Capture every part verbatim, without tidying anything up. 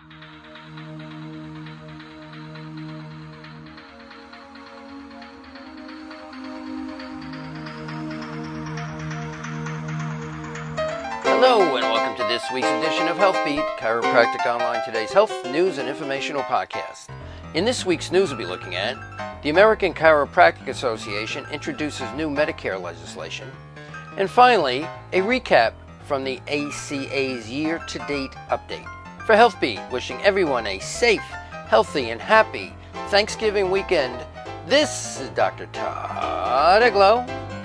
Hello and welcome to this week's edition of HealthBeat, Chiropractic Online Today's health, news, and informational podcast. In this week's news, we'll be looking at the American Chiropractic Association introduces new Medicare legislation, and finally, a recap from the A C A's year-to-date update. For HealthBeat, wishing everyone a safe, healthy, and happy Thanksgiving weekend, this is Doctor Todd Eglow.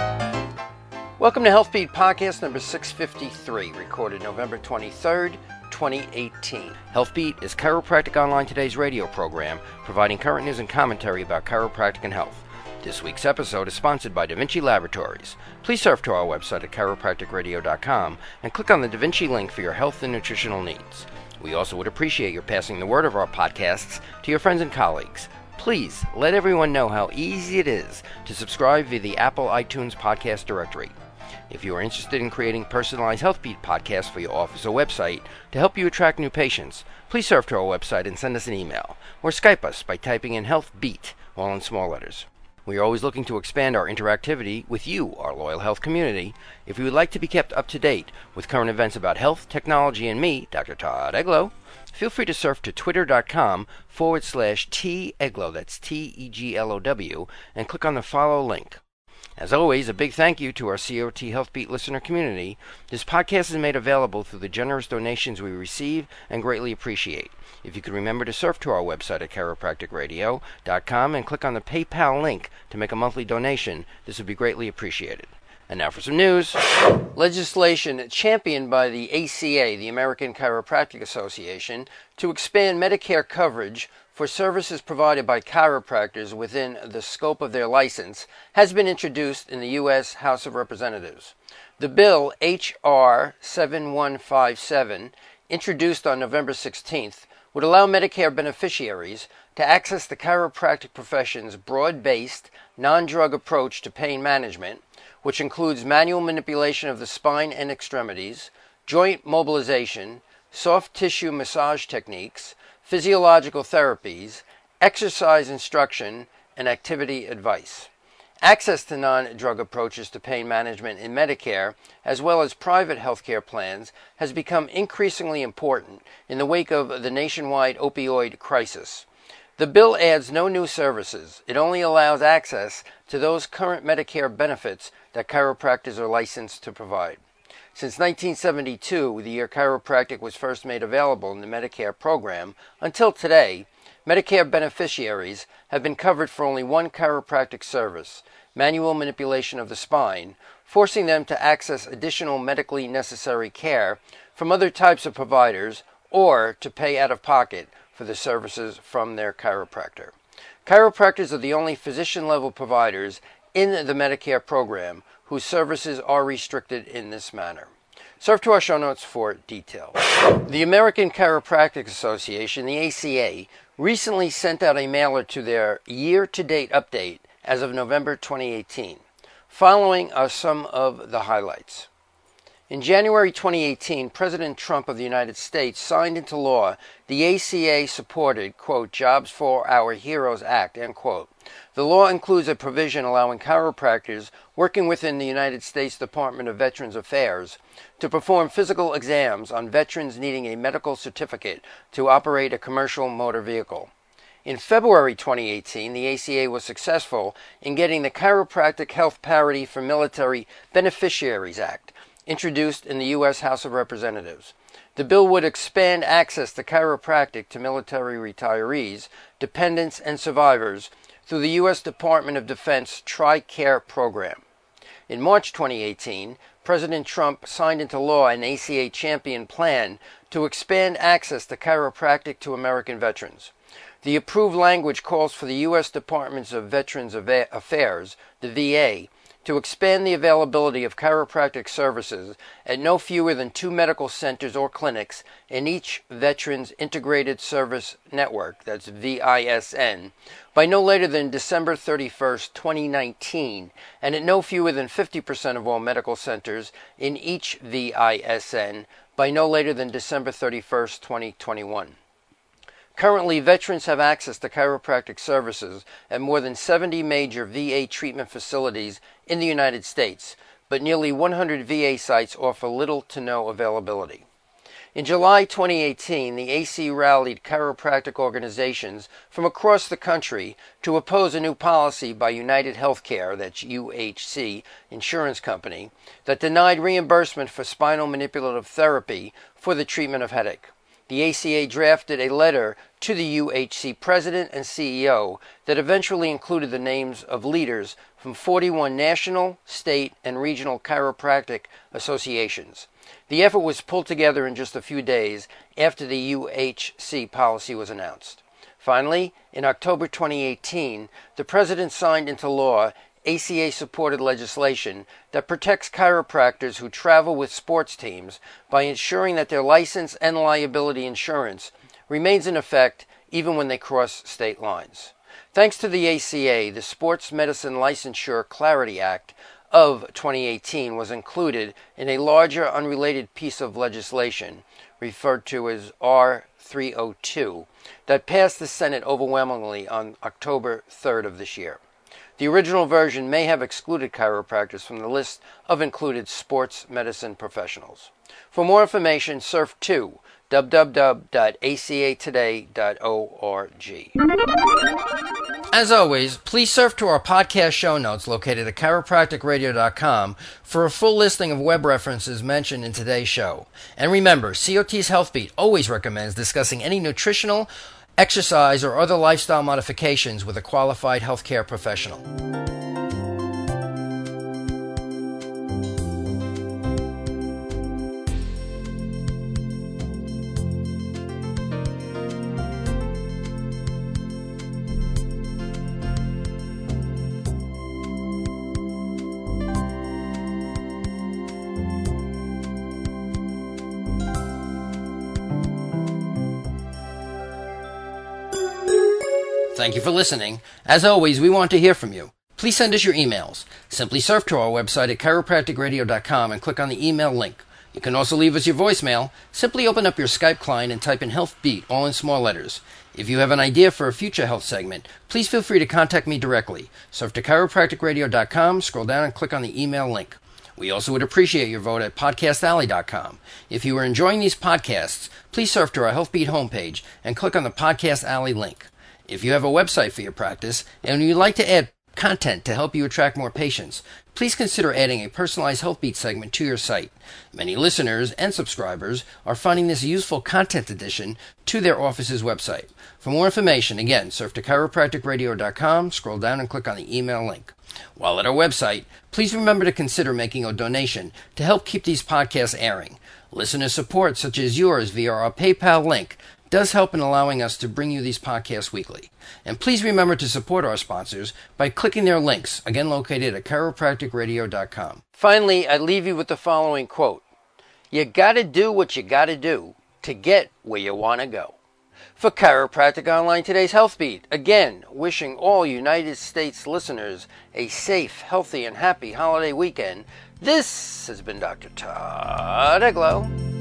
Welcome to HealthBeat Podcast number six fifty-three, recorded November twenty-third, twenty eighteen. HealthBeat is Chiropractic Online Today's radio program, providing current news and commentary about chiropractic and health. This week's episode is sponsored by Da Vinci Laboratories. Please surf to our website at chiropractic radio dot com and click on the Da Vinci link for your health and nutritional needs. We also would appreciate your passing the word of our podcasts to your friends and colleagues. Please let everyone know how easy it is to subscribe via the Apple iTunes podcast directory. If you are interested in creating personalized HealthBeat podcasts for your office or website to help you attract new patients, please surf to our website and send us an email, or Skype us by typing in HealthBeat, all in small letters. We are always looking to expand our interactivity with you, our loyal health community. If you would like to be kept up to date with current events about health, technology, and me, Doctor Todd Eglow, feel free to surf to twitter.com forward slash T Eglow, that's T E G L O W, and click on the follow link. As always, a big thank you to our C O T HealthBeat listener community. This podcast is made available through the generous donations we receive and greatly appreciate. If you could remember to surf to our website at chiropractic radio dot com and click on the PayPal link to make a monthly donation, this would be greatly appreciated. And now for some news. Legislation championed by the A C A, the American Chiropractic Association, to expand Medicare coverage for services provided by chiropractors within the scope of their license has been introduced in the U S House of Representatives. The bill, H R seventy-one fifty-seven, introduced on November sixteenth, would allow Medicare beneficiaries to access the chiropractic profession's broad-based, non-drug approach to pain management, which includes manual manipulation of the spine and extremities, joint mobilization, soft tissue massage techniques, physiological therapies, exercise instruction, and activity advice. Access to non-drug approaches to pain management in Medicare, as well as private healthcare plans, has become increasingly important in the wake of the nationwide opioid crisis. The bill adds no new services. It only allows access to those current Medicare benefits that chiropractors are licensed to provide. Since nineteen seventy-two, the year chiropractic was first made available in the Medicare program, until today, Medicare beneficiaries have been covered for only one chiropractic service, manual manipulation of the spine, forcing them to access additional medically necessary care from other types of providers or to pay out of pocket for the services from their chiropractor. Chiropractors are the only physician-level providers in the Medicare program whose services are restricted in this manner. Surf to our show notes for details. The American Chiropractic Association, the A C A, recently sent out a mailer to their year-to-date update as of November twenty eighteen. Following are some of the highlights. In January twenty eighteen, President Trump of the United States signed into law the A C A-supported, quote, Jobs for Our Heroes Act, end quote. The law includes a provision allowing chiropractors working within the United States Department of Veterans Affairs to perform physical exams on veterans needing a medical certificate to operate a commercial motor vehicle. In February twenty eighteen, the A C A was successful in getting the Chiropractic Health Parity for Military Beneficiaries Act introduced in the U S House of Representatives. The bill would expand access to chiropractic to military retirees, dependents, and survivors through the U S Department of Defense TRICARE program. In March twenty eighteen, President Trump signed into law an A C A champion plan to expand access to chiropractic to American veterans. The approved language calls for the U S Departments of Veterans Affairs, the V A, to expand the availability of chiropractic services at no fewer than two medical centers or clinics in each Veterans Integrated Service Network, that's V I S N, by no later than December thirty-first, twenty nineteen, and at no fewer than fifty percent of all medical centers in each V I S N by no later than December thirty-first, twenty twenty-one. Currently, veterans have access to chiropractic services at more than seventy major V A treatment facilities in the United States, but nearly one hundred V A sites offer little to no availability. In July twenty eighteen, the A C rallied chiropractic organizations from across the country to oppose a new policy by United Healthcare, that's U H C insurance company, that denied reimbursement for spinal manipulative therapy for the treatment of headache. The A C A drafted a letter to the U H C president and C E O that eventually included the names of leaders from forty-one national, state, and regional chiropractic associations. The effort was pulled together in just a few days after the U H C policy was announced. Finally, in October twenty eighteen, the president signed into law A C A-supported legislation that protects chiropractors who travel with sports teams by ensuring that their license and liability insurance remains in effect even when they cross state lines. Thanks to the A C A, the Sports Medicine Licensure Clarity Act of twenty eighteen was included in a larger unrelated piece of legislation referred to as R three oh two that passed the Senate overwhelmingly on October third of this year. The original version may have excluded chiropractors from the list of included sports medicine professionals. For more information, surf to w w w dot a c a today dot org. As always, please surf to our podcast show notes located at chiropractic radio dot com for a full listing of web references mentioned in today's show. And remember, C O T's HealthBeat always recommends discussing any nutritional, exercise, or other lifestyle modifications with a qualified healthcare professional. Thank you for listening. As always, we want to hear from you. Please send us your emails. Simply surf to our website at chiropractic radio dot com and click on the email link. You can also leave us your voicemail. Simply open up your Skype client and type in HealthBeat, all in small letters. If you have an idea for a future health segment, please feel free to contact me directly. Surf to chiropractic radio dot com, scroll down and click on the email link. We also would appreciate your vote at podcast alley dot com. If you are enjoying these podcasts, please surf to our HealthBeat homepage and click on the Podcast Alley link. If you have a website for your practice and you'd like to add content to help you attract more patients, please consider adding a personalized HealthBeat segment to your site. Many listeners and subscribers are finding this useful content addition to their office's website. For more information, again, surf to chiropractic radio dot com, scroll down and click on the email link. While at our website, please remember to consider making a donation to help keep these podcasts airing. Listener support, such as yours via our PayPal link, does help in allowing us to bring you these podcasts weekly. And please remember to support our sponsors by clicking their links, again located at chiropractic radio dot com. Finally, I leave you with the following quote. You gotta do what you gotta do to get where you want to go. For Chiropractic Online Today's HealthBeat, again, wishing all United States listeners a safe, healthy, and happy holiday weekend, this has been Doctor Todd Eglow.